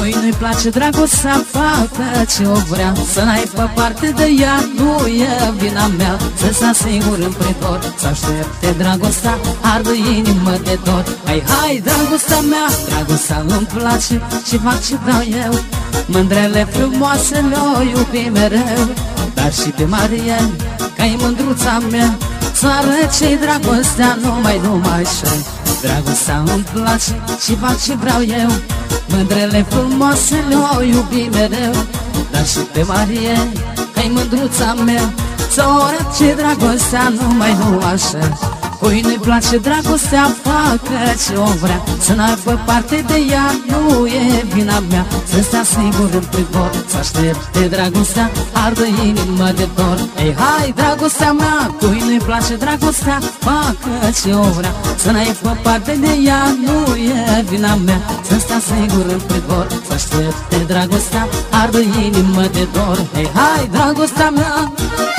Cui nu-i place dragostea, facă ce-o vrea. Să n-ai pe parte de ea, nu e vina mea. Să stea singur în pridor, să aștepte dragostea, ardă inimă de dor. Hai, hai, dragostea mea, dragostea îmi place și fac ce vreau eu. Mândrele frumoase le-o iubi mereu, dar și pe Marie, că-i mândruța mea, să arăce dragostea numai așa. Dragostea îmi place și fac ce vreau eu. Mândrele frumoase le-o iubi mereu, dar și pe Marie, că-i mândruța mea, să arăce dragostea numai așa. Cui nu-i place dragostea, facă ce-o vrea. Să n-aibă parte de ea, nu e vina mea. Să stea singur în pridor, să aștepte dragostea, ardă inimă de dor. Ei, hai, dragostea mea, cui nu-i place dragostea, facă ce-o vrea. Să n-aibă parte de ea, nu e vina mea. Să stea singur în pridor, să aștepte dragostea, ardă inimă de dor. Ei, hai, dragostea mea.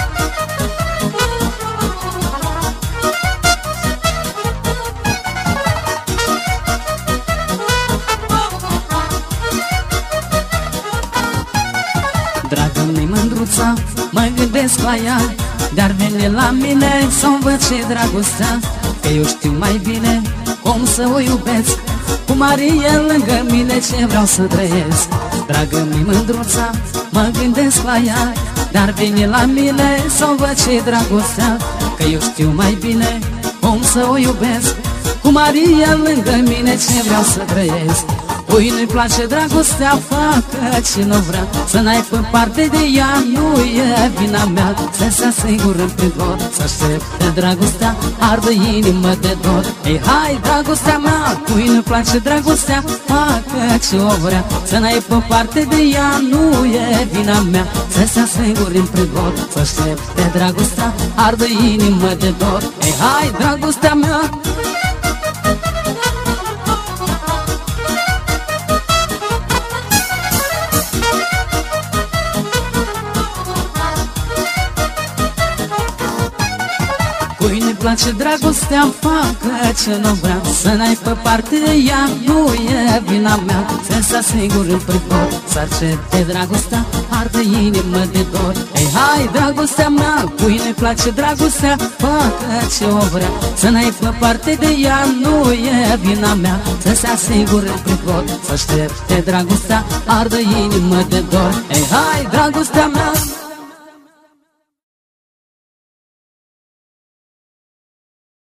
Dragă-mi mândruța, mă gândesc la ea, dar vine la mine să-mi văd ce dragostea. Că eu știu mai bine cum să o iubesc, cu Marie lângă mine ce vreau să trăiesc. Dragă-mi mândruța, mă gândesc la ea, dar vine la mine să-mi văd ce dragostea. Că eu știu mai bine cum să o iubesc, cu Marie lângă mine ce vreau să trăiesc. Cui nu-i place dragostea, facă ce nu vrea. Să n-ai pe parte de ea, nu e vina mea. Să stea singur în pridor, să aștepte dragostea, ardă inimă de dor. Ei, hai, dragostea mea, cui nu-i place dragostea, facă ce-o vrea. Să n-ai pe parte de ea, nu e vina mea. Să stea singur în pridor, să aștepte dragostea, ardă inimă de dor. Ei, hai, dragostea mea. Cui nu-i place dragostea, facă ce nu vrea. Să n-ai pe parte de ea, nu e vina mea. Să stea singur în pridor, să accepte dragostea, ardă inimă de dor. Ei, hai, dragostea mea, cui nu-i place dragostea, facă ce-o vrea. Să n-ai pe parte de ea, nu e vina mea. Să stea singur în pridor, să aștepte dragostea, ardă inimă de dor. Ei, hai, dragostea mea.